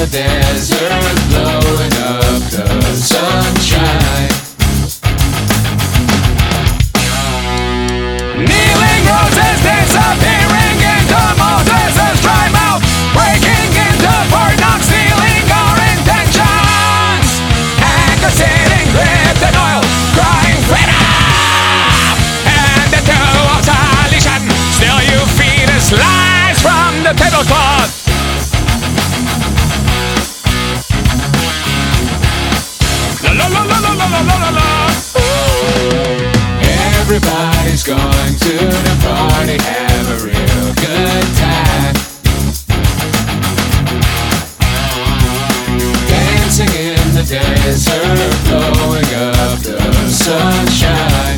the desert, blowing up the sunshine. Kneeling roses disappearing into Moses' dry mouth, breaking into Fort Knox, stealing our intentions. Anchor sitting gripped in oil, crying freedom. And the two of salvation, still you feed us lies from the tablecloth. La la la la la la la la la. Everybody's going to the party, have a real good time. Dancing in the desert, blowing up the sunshine.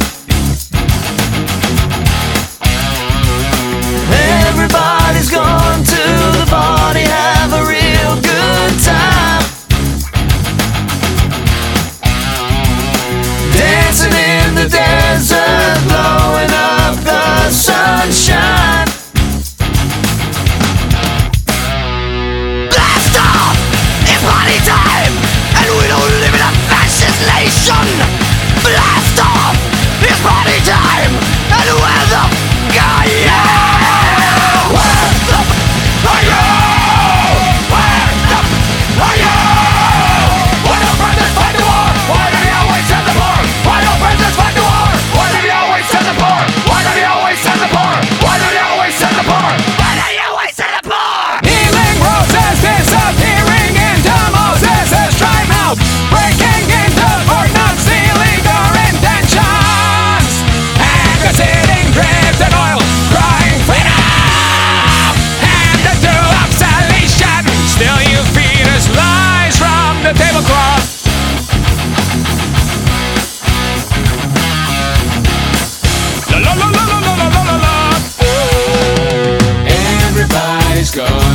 Everybody's going to the party, have a real good time. Dancing in the desert, blowing up the sunshine. Blast off! It's party time! And we don't live in a fascist nation! Blast off! It's party time! And where the f*** are you? Where the f*** are you? Where the f*** are you? Why don't brothers fight the war? Why do they always send the poor? Why don't brothers fight the war? Why do they always send the poor? Why do they always send the poor? Why do they always send the poor? Why do they always send the poor? Healing roses disappearing into Moses' dry mouth, breaking into Fort Knox, stealing our intentions. Anchor sitting dripped in oil, crying freedom. And the two of salvation, still you feed us lies from the tablecloth. La la la la la la la la la. Everybody's going